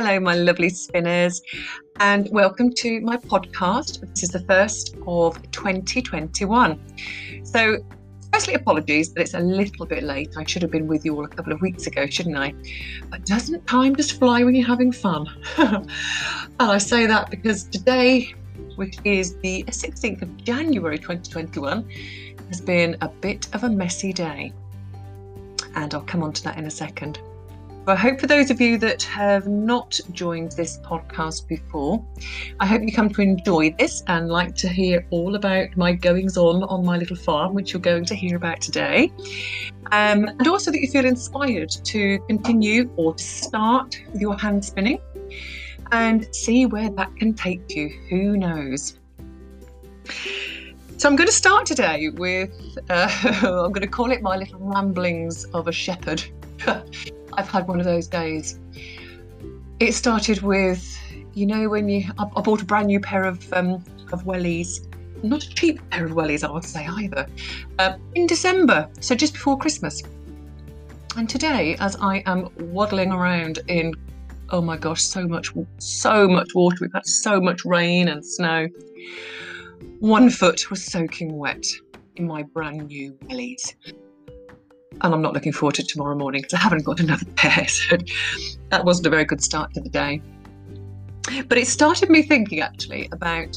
Hello, my lovely spinners, and welcome to my podcast. This is the first of 2021. So, firstly, apologies that it's a little bit late. I should have been with you all a couple of weeks ago, shouldn't I? But doesn't time just fly when you're having fun? And I say that because today, which is the 16th of January 2021, has been a bit of a messy day. And I'll come on to that in a second. I hope for those of you that have not joined this podcast before, I hope you come to enjoy this and like to hear all about my goings-on my little farm, which you're going to hear about today. And also that you feel inspired to continue or to start with your hand spinning and see where that can take you. Who knows? So I'm going to start today with, I'm going to call it my little ramblings of a shepherd. I've had one of those days. It started with, when I bought a brand new pair of wellies, not a cheap pair of wellies, I would say either, in December, so just before Christmas. And today, as I am waddling around in, oh my gosh, so much water, we've had so much rain and snow, one foot was soaking wet in my brand new wellies. And I'm not looking forward to tomorrow morning because I haven't got another pair. So that wasn't a very good start to the day. But it started me thinking actually about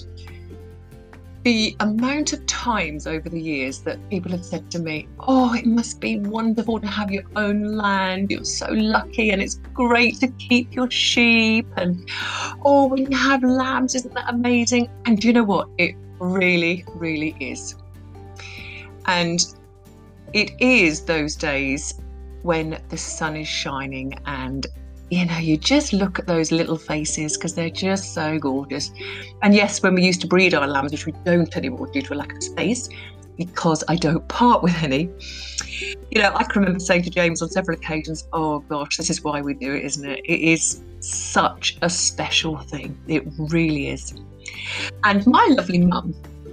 the amount of times over the years that people have said to me, oh, it must be wonderful to have your own land. You're so lucky and it's great to keep your sheep. And oh, when you have lambs, isn't that amazing? And do you know what? It really, really is. And it is those days when the sun is shining and, you just look at those little faces because they're just so gorgeous. And yes, when we used to breed our lambs, which we don't anymore due to a lack of space, because I don't part with any, I can remember saying to James on several occasions, oh gosh, this is why we do it, isn't it? It is such a special thing. It really is. And my lovely mum,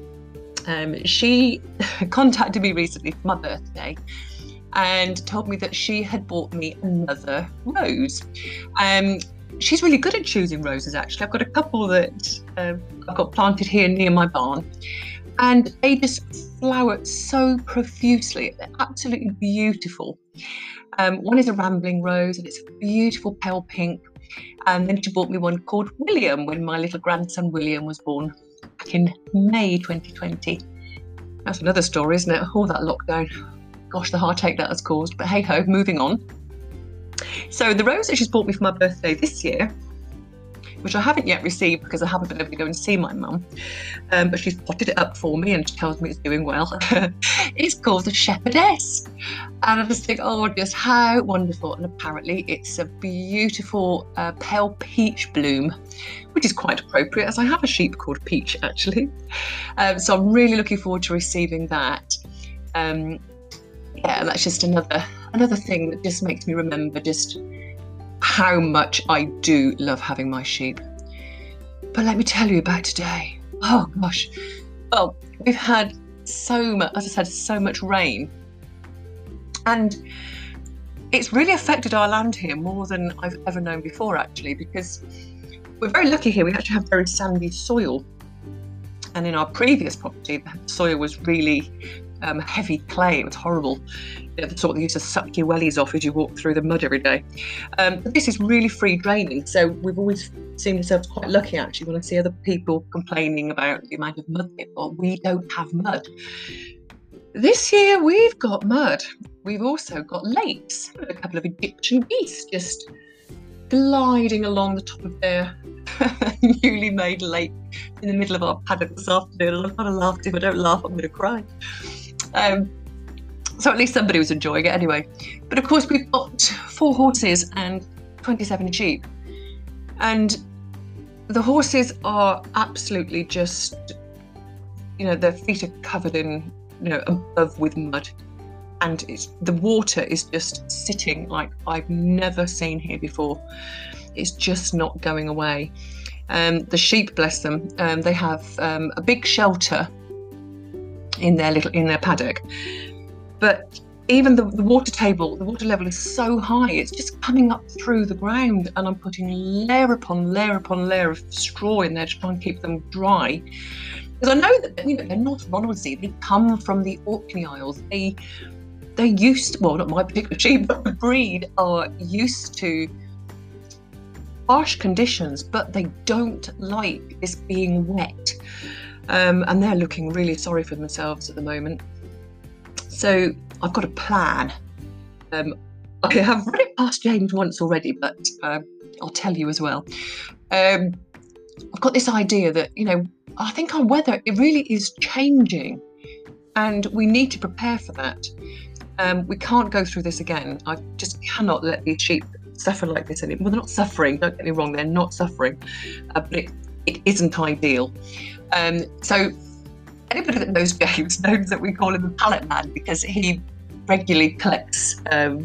she contacted me recently for my birthday and told me that she had bought me another rose. She's really good at choosing roses, actually. I've got a couple that I've got planted here near my barn, and they just flower so profusely. They're absolutely beautiful. One is a rambling rose, and it's a beautiful pale pink. And then she bought me one called William when my little grandson William was born back in May 2020. That's another story, isn't it? All that lockdown. Gosh, the heartache that has caused. But hey ho, moving on. So the rose that she's bought me for my birthday this year, which I haven't yet received because I haven't been able to go and see my mum, but she's potted it up for me and she tells me it's doing well. It's called the Shepherdess. And I just think, oh, just how wonderful. And apparently it's a beautiful pale peach bloom, which is quite appropriate as I have a sheep called Peach, actually. So I'm really looking forward to receiving that. And that's just another thing that just makes me remember just how much I do love having my sheep. But let me tell you about today. Oh gosh. Well, we've had so much rain. And it's really affected our land here more than I've ever known before, actually, because we're very lucky here. We actually have very sandy soil. And in our previous property, the soil was really heavy clay. It was horrible. The sort that used to suck your wellies off as you walk through the mud every day. But this is really free draining. So we've always seen ourselves quite lucky, actually, when I see other people complaining about the amount of mud they've got. We don't have mud. This year we've got mud. We've also got lakes. A couple of Egyptian geese just gliding along the top of their newly made lake in the middle of our paddock this afternoon. I've got to laugh. If I don't laugh, I'm going to cry. So at least somebody was enjoying it anyway. But of course, we've got 4 horses and 27 sheep. And the horses are absolutely just, their feet are covered in, above with mud. And the water is just sitting like I've never seen here before. It's just not going away. The sheep, bless them, they have a big shelter in their paddock. But even the water table, the water level is so high, it's just coming up through the ground, and I'm putting layer upon layer upon layer of straw in there to try and keep them dry. Because I know that they're not Ronaldsy, they come from the Orkney Isles. They're used, well, not my particular sheep, but the breed are used to harsh conditions, but they don't like this being wet. And they're looking really sorry for themselves at the moment. So I've got a plan. I have run it past James once already, but I'll tell you as well. I've got this idea that, I think our weather, it really is changing, and we need to prepare for that. We can't go through this again. I just cannot let these sheep suffer like this anymore. Well, they're not suffering, don't get me wrong, they're not suffering, but it isn't ideal. So anybody that knows James knows that we call him the pallet man, because he regularly collects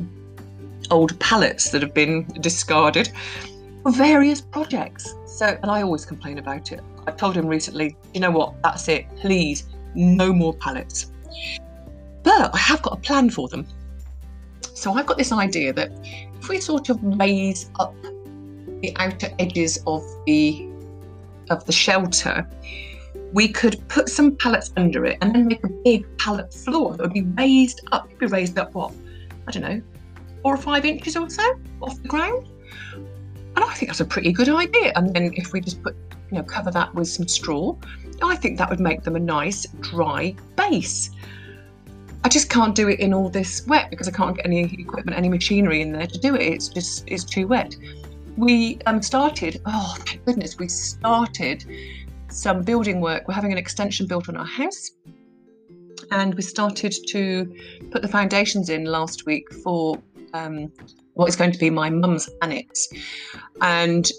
old pallets that have been discarded for various projects. And I always complain about it. I told him recently, you know what, that's it, please, no more pallets. But I have got a plan for them. So I've got this idea that if we sort of raise up the outer edges of the shelter, we could put some pallets under it and then make a big pallet floor that would be raised up. It'd be raised up, what, I don't know, 4 or 5 inches or so off the ground. And I think that's a pretty good idea. And then if we just cover that with some straw, I think that would make them a nice dry base. I just can't do it in all this wet because I can't get any equipment, any machinery in there to do it. It's too wet. We started, oh thank goodness, we started some building work. We're having an extension built on our house, and we started to put the foundations in last week for what is going to be my mum's annex. And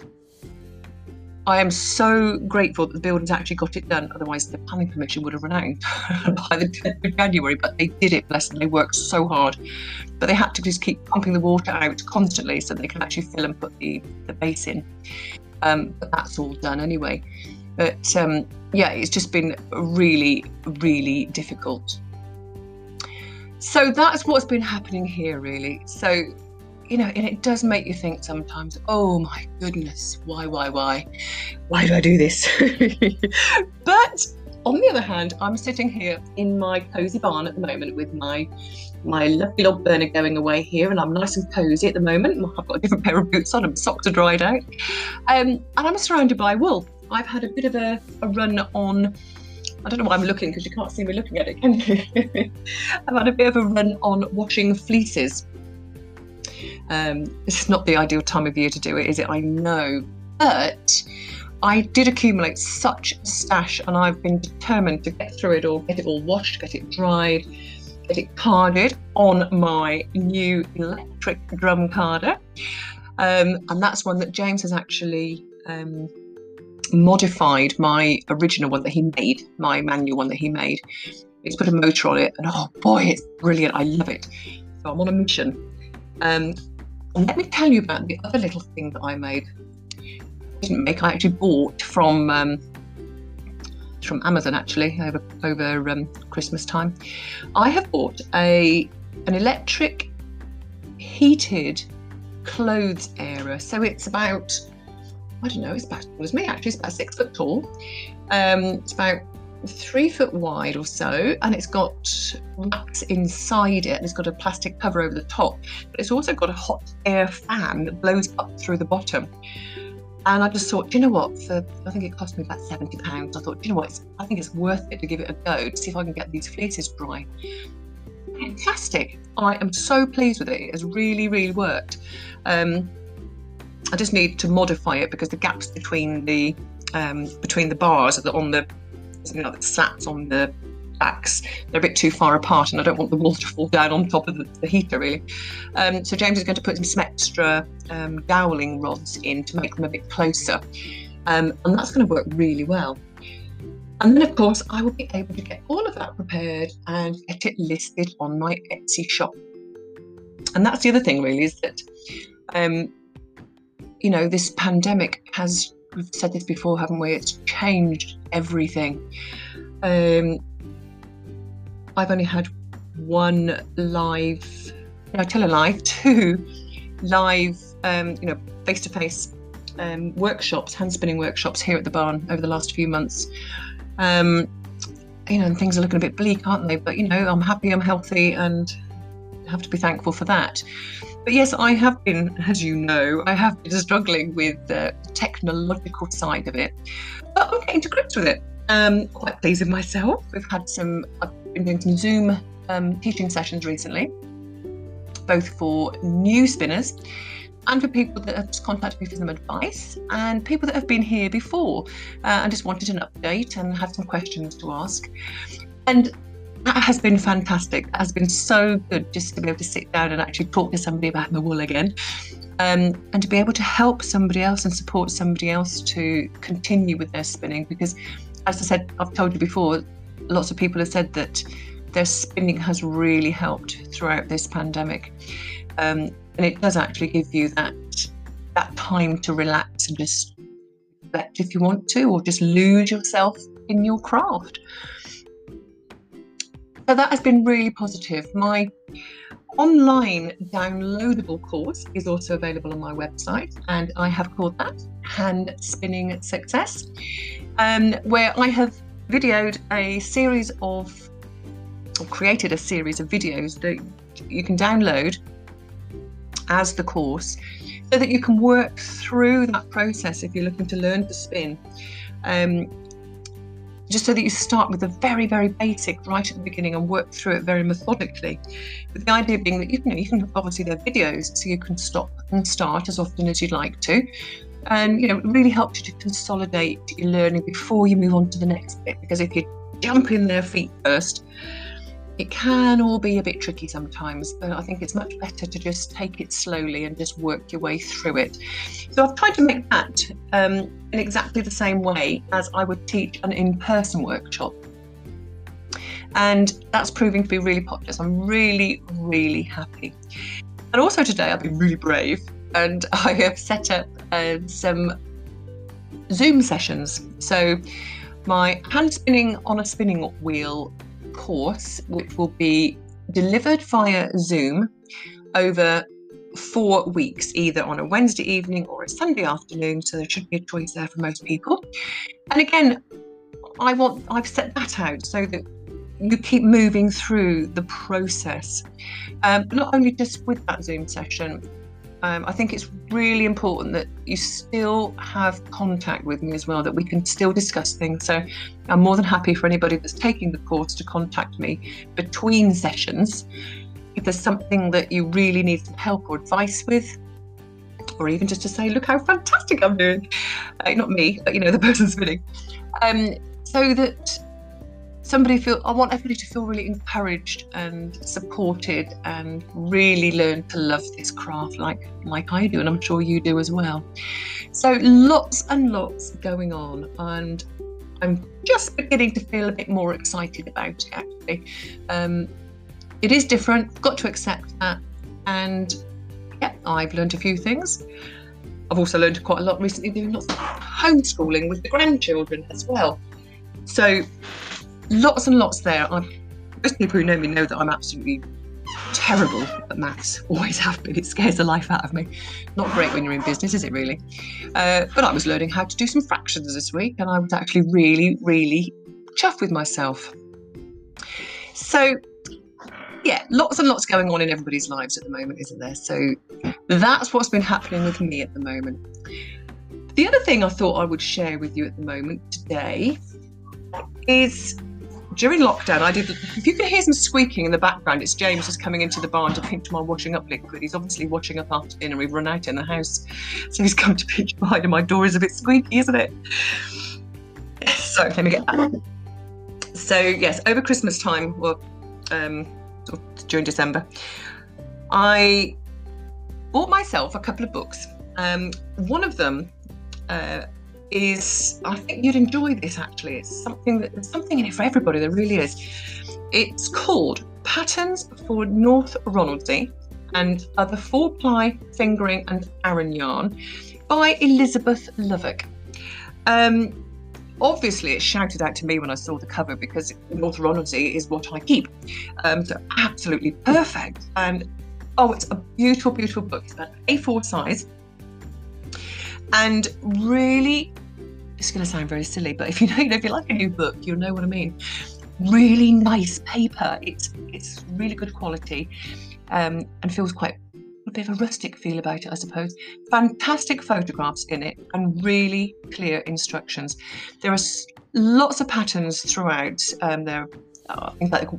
I am so grateful that the builders actually got it done, otherwise the planning permission would have run out by the 10th of January, but they did it, bless them, they worked so hard. But they had to just keep pumping the water out constantly so they can actually fill and put the base in. But that's all done anyway. But it's just been really, really difficult. So that's what's been happening here, really. So, and it does make you think sometimes, oh my goodness, why do I do this? But on the other hand, I'm sitting here in my cosy barn at the moment with my lovely log burner going away here, and I'm nice and cosy at the moment. I've got a different pair of boots on, and socks are dried out, and I'm surrounded by wool. I've had a bit of a run on, I don't know why I'm looking because you can't see me looking at it, can you? I've had a bit of a run on washing fleeces. This is not the ideal time of year to do it, is it? I know, but I did accumulate such a stash, and I've been determined to get through it all, get it all washed, get it dried, get it carded on my new electric drum carder. And that's one that James has actually modified my original one that he made, my manual one that he made. He's put a motor on it, and oh boy, it's brilliant. I love it. So I'm on a mission. And let me tell you about the other little thing that I made. I didn't make, I actually bought from Amazon actually over Christmas time. I have bought an electric heated clothes airer. So it's about, I don't know, it's about as tall as me actually. It's about 6 foot tall. It's about 3 foot wide or so, and it's got racks inside it, and it's got a plastic cover over the top, but it's also got a hot air fan that blows up through the bottom. And I just thought, you know what, I think it cost me about £70. I thought, you know what, I think it's worth it to give it a go to see if I can get these fleeces dry. Fantastic. I am so pleased with it. It has really, really worked. I just need to modify it because the gaps between the bars on the that slats on the backs, they're a bit too far apart, and I don't want the wool to fall down on top of the heater really. So James is going to put some extra doweling rods in to make them a bit closer, and that's going to work really well. And then of course I will be able to get all of that prepared and get it listed on my Etsy shop. And that's the other thing really, is that this pandemic has, we've said this before, haven't we? It's changed everything. I've only had one live, no, I tell a lie, 2 live, face-to-face workshops, hand spinning workshops here at the barn over the last few months. And things are looking a bit bleak, aren't they? But I'm happy, I'm healthy, and I have to be thankful for that. But yes, I have been, as you know, struggling with the technological side of it, but I'm getting to grips with it. Quite pleased with myself. I've been doing some Zoom teaching sessions recently, both for new spinners and for people that have just contacted me for some advice, and people that have been here before and just wanted an update and had some questions to ask. And that has been fantastic. It has been so good just to be able to sit down and actually talk to somebody about the wool again, and to be able to help somebody else and support somebody else to continue with their spinning. Because, as I said, I've told you before, lots of people have said that their spinning has really helped throughout this pandemic. And it does actually give you that time to relax and just reflect if you want to, or just lose yourself in your craft. So that has been really positive. My online downloadable course is also available on my website, and I have called that Hand Spinning Success, where I have created a series of videos that you can download as the course, so that you can work through that process if you're looking to learn to spin. Just so that you start with the very, very basic right at the beginning and work through it very methodically. But the idea being that you can obviously, they're videos, so you can stop and start as often as you'd like to. And it really helps you to consolidate your learning before you move on to the next bit. Because if you jump in there feet first, it can all be a bit tricky sometimes, but I think it's much better to just take it slowly and just work your way through it. So I've tried to make that in exactly the same way as I would teach an in-person workshop. And that's proving to be really popular. So I'm really, really happy. And also today I've been really brave, and I have set up some Zoom sessions. So my hand spinning on a spinning wheel course, which will be delivered via Zoom over 4 weeks, either on a Wednesday evening or a Sunday afternoon, so there should be a choice there for most people. And again, I've set that out so that you keep moving through the process, but not only just with that Zoom session. I think it's really important that you still have contact with me as well, that we can still discuss things. So I'm more than happy for anybody that's taking the course to contact me between sessions if there's something that you really need some help or advice with, or even just to say, look how fantastic I'm doing. Not me, but the person spinning. So that I want everybody to feel really encouraged and supported and really learn to love this craft like I do, and I'm sure you do as well. So lots and lots going on, and I'm just beginning to feel a bit more excited about it, actually. It is different, got to accept that, and yeah, I've learned a few things. I've also learned quite a lot recently doing lots of homeschooling with the grandchildren as well. So lots and lots there. Most people who know me know that I'm absolutely terrible at maths, always have been. It scares the life out of me. Not great when you're in business, is it really? But I was learning how to do some fractions this week, and I was actually really, really chuffed with myself. So yeah, lots and lots going on in everybody's lives at the moment, isn't there? So that's what's been happening with me at the moment. The other thing I thought I would share with you at the moment today is, during lockdown, if you can hear some squeaking in the background, it's James just coming into the barn to pinch my washing up liquid. He's obviously washing up after dinner. We've run out in the house, so he's come to pinch behind, and my door is a bit squeaky, isn't it? So let me get that. So yes, over Christmas time, well, during December, I bought myself a couple of books. One of them is, I think you'd enjoy this actually. There's something in it for everybody, there really is. It's called Patterns for North Ronaldsay and Other 4-Ply Fingering and Aran Yarn by Elizabeth Lovick. Obviously, it shouted out to me when I saw the cover because North Ronaldsay is what I keep. So absolutely perfect. And oh, it's a beautiful, beautiful book. It's about A4 size. And really, it's going to sound very silly, but if you like a new book, you'll know what I mean. Really nice paper. It's really good quality, and feels quite a bit of a rustic feel about it, I suppose. Fantastic photographs in it and really clear instructions. There are lots of patterns throughout. There are things like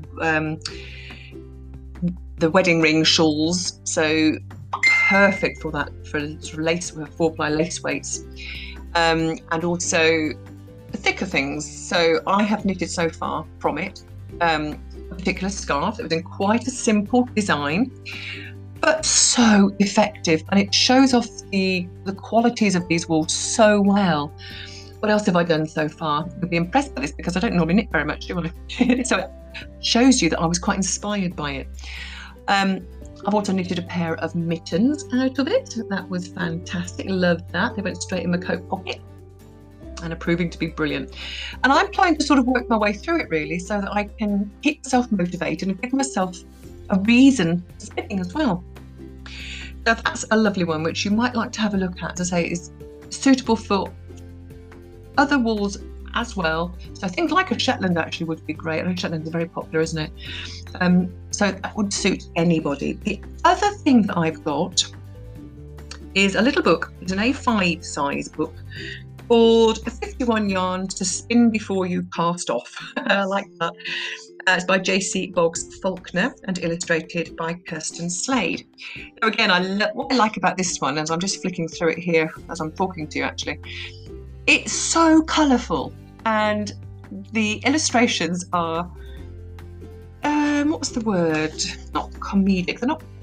the wedding ring shawls, so perfect for that, for sort of lace, 4-ply lace weights, and also thicker things. So I have knitted so far from it a particular scarf that was in quite a simple design, but so effective, and it shows off the qualities of these wools so well. What else have I done so far? You'll be impressed by this because I don't normally knit very much, do I? So it shows you that I was quite inspired by it. I've also knitted a pair of mittens out of it. That was fantastic. Loved that. They went straight in my coat pocket and are proving to be brilliant. And I'm trying to sort of work my way through it really so that I can keep myself motivated and give myself a reason for spinning as well. So that's a lovely one which you might like to have a look at. As I say, is suitable for other wools as well. So I think like a Shetland actually would be great. I know Shetland's very popular, isn't it? So that would suit anybody. The other thing that I've got is a little book. It's an A5 size book called 51 Yarns to Spin Before You Cast Off. I like that. It's by J.C. Boggs Faulkner and illustrated by Kirsten Slade. So again, what I like about this one, as I'm just flicking through it here as I'm talking to you actually, it's so colourful and the illustrations are, what's the word? Not comedic,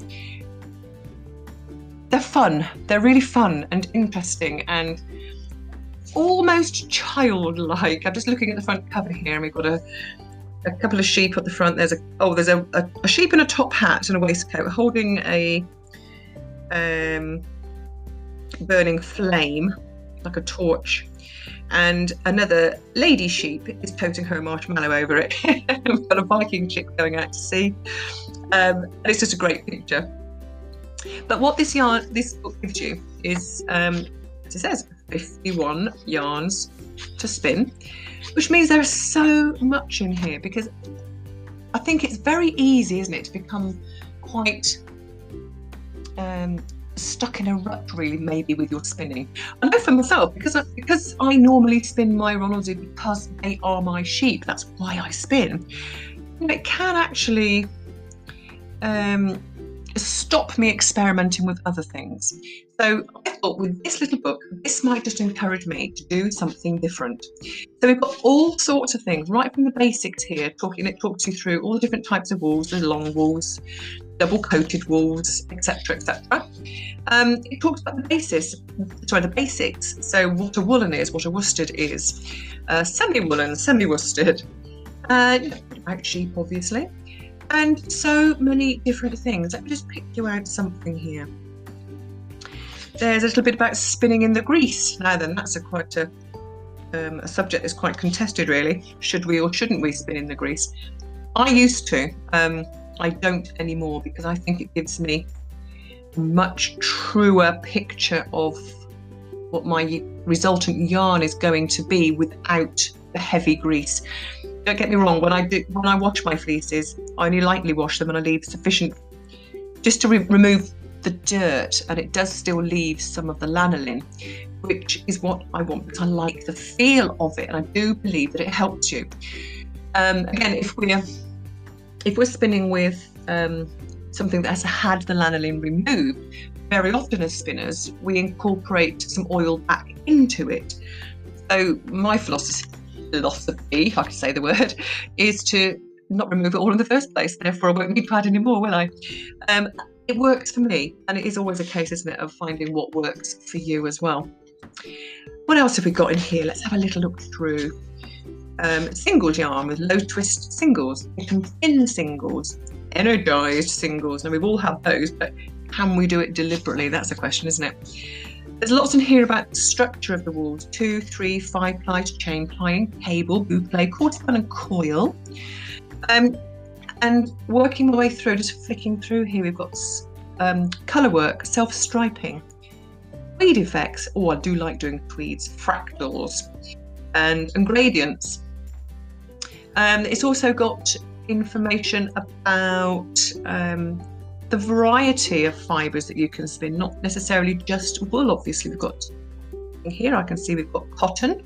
they're fun. They're really fun and interesting and almost childlike. I'm just looking at the front cover here and we've got a couple of sheep at the front. There's a sheep in a top hat and a waistcoat holding a burning flame, like a torch, and another lady sheep is toting her marshmallow over it. We've got a Viking ship going out to sea, and it's just a great picture. But what this book gives you is, as it says, 51 yarns to spin, which means there is so much in here, because I think it's very easy, isn't it, to become quite stuck in a rut really, maybe with your spinning. I know for myself, because I normally spin my Ronaldsay because they are my sheep, that's why I spin, and it can actually stop me experimenting with other things. So I thought with this little book, this might just encourage me to do something different. So we've got all sorts of things, right from the basics here, it talks you through all the different types of wools, the long wools, double coated wools, etc., etc. It talks about the basics. So what a woolen is, what a worsted is, semi-woolen, semi-worsted, about sheep obviously, and so many different things. Let me just pick you out something here. There's a little bit about spinning in the grease. Now then, that's quite a subject that's quite contested really. Should we or shouldn't we spin in the grease? I used to. I don't anymore because I think it gives me a much truer picture of what my resultant yarn is going to be without the heavy grease. Don't get me wrong, when I wash my fleeces, I only lightly wash them and I leave sufficient just to remove the dirt, and it does still leave some of the lanolin, which is what I want because I like the feel of it, and I do believe that it helps you. Again, if we're spinning with something that has had the lanolin removed, very often as spinners we incorporate some oil back into it. So my philosophy, if I can say the word, is to not remove it all in the first place. Therefore I won't need to add any more, will I? It works for me, and it is always a case, isn't it, of finding what works for you as well. What else have we got in here? Let's have a little look through. Singles yarn with low twist singles, thin singles, energised singles. Now we've all had those, but can we do it deliberately? That's the question, isn't it? There's lots in here about the structure of the wools: 2, 3, 5 ply to chain plying, cable, boucle, quarter and coil. And working my way through, just flicking through here, we've got colour work, self-striping, tweed effects. Oh, I do like doing tweeds, fractals, and gradients. It's also got information about the variety of fibres that you can spin, not necessarily just wool. Obviously, we've got here, I can see we've got cotton.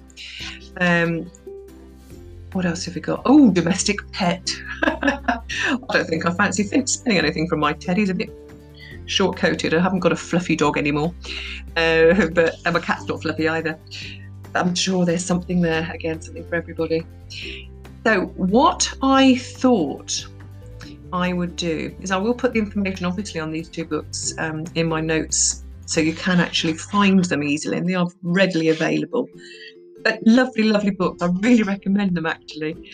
What else have we got? Oh, domestic pet. I don't think I fancy spinning anything from my teddy. He's a bit short-coated. I haven't got a fluffy dog anymore, but my cat's not fluffy either. I'm sure there's something there, again, something for everybody. So what I thought I would do is I will put the information obviously on these 2 books in my notes, so you can actually find them easily, and they are readily available. But lovely, lovely books. I really recommend them, actually.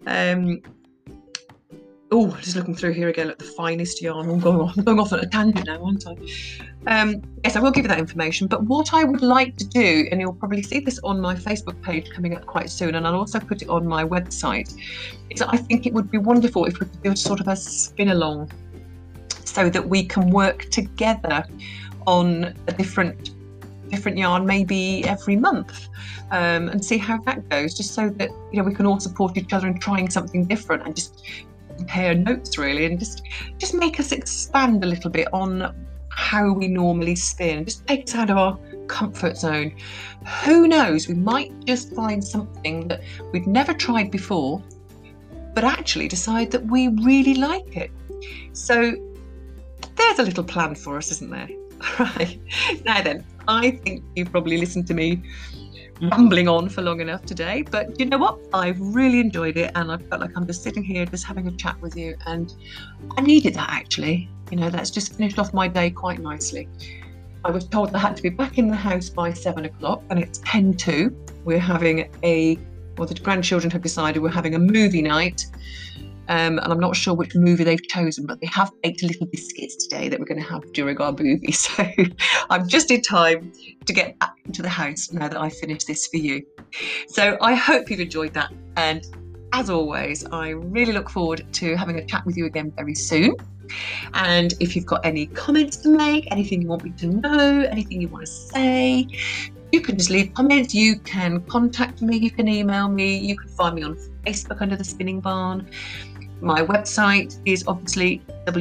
Oh, just looking through here again at the finest yarn. I'm going off on a tangent now, aren't I? Yes, I will give you that information. But what I would like to do, and you'll probably see this on my Facebook page coming up quite soon, and I'll also put it on my website, is that I think it would be wonderful if we could do sort of a spin along, so that we can work together on a different yarn, maybe every month, and see how that goes, just so that, you know, we can all support each other in trying something different, and just compare notes really, and just make us expand a little bit on how we normally spin, just take us out of our comfort zone. Who knows, we might just find something that we've never tried before, but actually decide that we really like it. So there's a little plan for us, isn't there? Right, now then, I think you've probably listened to me rambling on for long enough today, but you know what, I've really enjoyed it, and I felt like I'm just sitting here just having a chat with you, and I needed that, actually. You know, that's just finished off my day quite nicely. I was told I had to be back in the house by 7 o'clock, and it's 10 to. We're having the grandchildren have decided we're having a movie night, and I'm not sure which movie they've chosen, but they have baked little biscuits today that we're going to have during our movie. So I'm just in time to get back into the house now that I've finished this for you. So I hope you've enjoyed that. And as always, I really look forward to having a chat with you again very soon. And if you've got any comments to make, anything you want me to know, anything you want to say, you can just leave comments. You can contact me, you can email me, you can find me on Facebook under The Spinning Barn. My website is obviously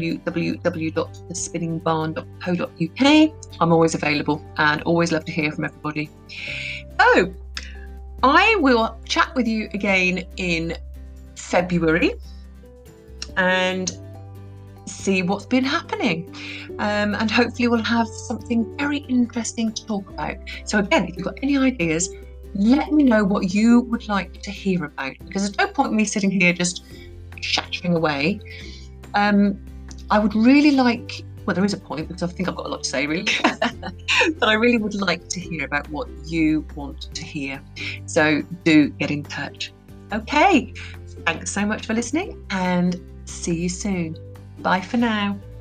www.thespinningbarn.co.uk. I'm always available and always love to hear from everybody. So I will chat with you again in February and see what's been happening. And hopefully we'll have something very interesting to talk about. So again, if you've got any ideas, let me know what you would like to hear about, because there's no point in me sitting here just shattering away. I would really like, well, there is a point, because I think I've got a lot to say really, but I really would like to hear about what you want to hear. So do get in touch. Okay, thanks so much for listening, and see you soon. Bye for now.